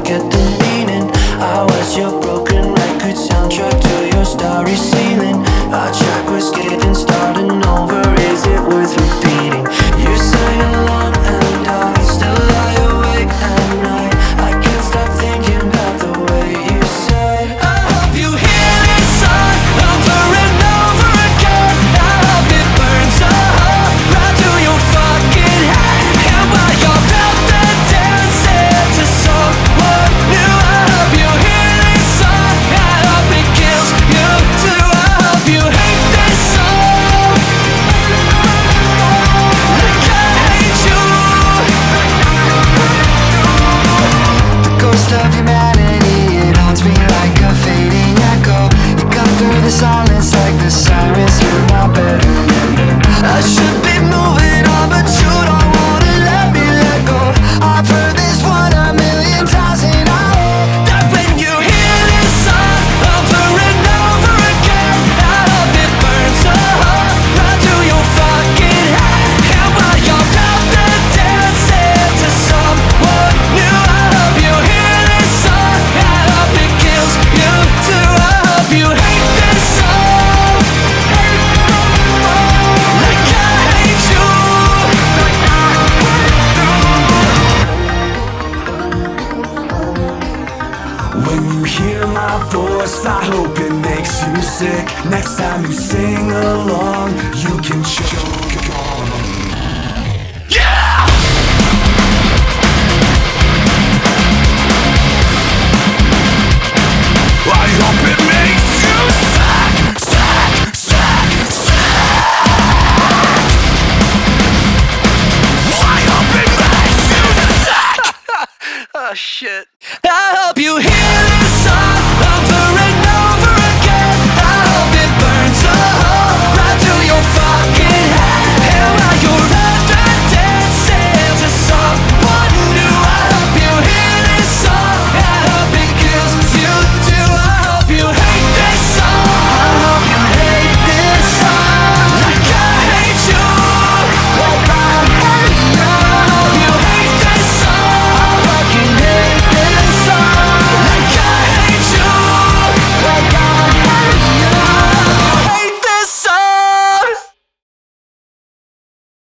forget the meaning. I was your broken record soundtrack to your starry ceiling. Our track was getting started over, is it worth repeating? You sang along and I still lie awake at night. I can't stop thinking about the way you said, I hope you hear this song over and over again. I hope it burns a hole right through your fucking head. And while you're out there dancing to someone new, I hope you hear this song. I hope it kills you too. I hope you hate this song like I hate you. The ghost of humanity, it haunts me like a fading echo. You come through the silence like the sirens through my bedroom. I should be moving on, but you don't wanna let me let go. I've heard this one a million times, and I hope that when you hear this song over and over again, I hope it burns a hole right through your fucking head. And while you're out there dancing to someone new, I hope you hear this song. I hope it kills you too. I hope you hate this song like I hate you. When you hear my voice, I hope it makes you sick. Next time you sing along, you can choke on. Yeah! I hope it makes you sick, sick, sick, sick. I hope it makes you sick. Oh shit. I hope you hear it.